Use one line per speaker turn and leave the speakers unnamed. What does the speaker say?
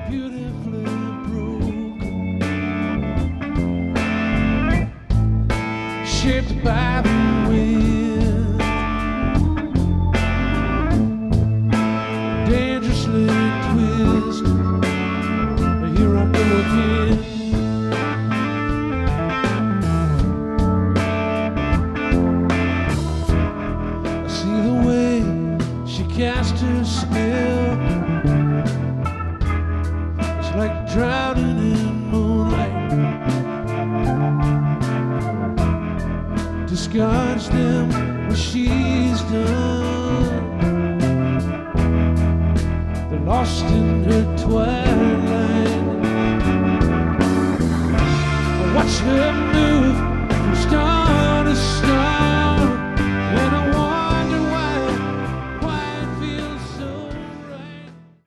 beautifully broken, shaped by the wind, dangerously twisted. Here I go again. I see the way she cast her spell. It's like drowning in moonlight. Discards them when she's done. They're lost in her twilight. I watch her move.